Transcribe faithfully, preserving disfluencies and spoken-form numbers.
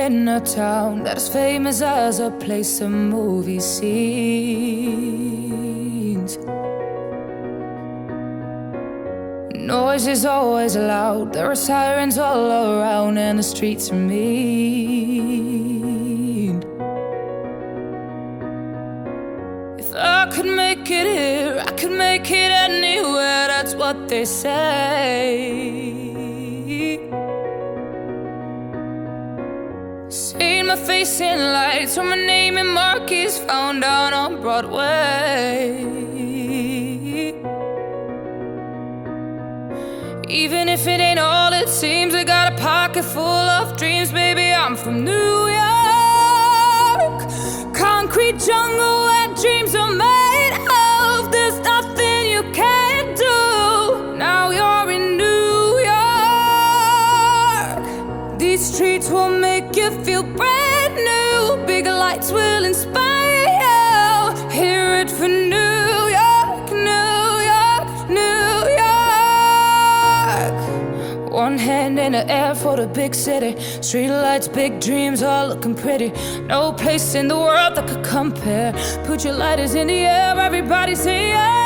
in a town that is famous as a place of movie scenes. Noise is always loud, there are sirens all around, and the streets are mean. If I could make it here, I could make it anywhere, that's what they say. Seen my face in lights, where my name and marquees found down on Broadway. Even if it ain't all it seems, I got a pocket full of dreams. Baby, I'm from New York, concrete jungle where dreams are made of. There's nothing you can't do. Now you're in New York. These streets will make you feel brand new. Big lights will inspire you. Hear it for New York, New York, New York. One hand in the air for the big city. Street lights, big dreams, all looking pretty. No place in the world that could compare. Put your lighters in the air, everybody say yeah.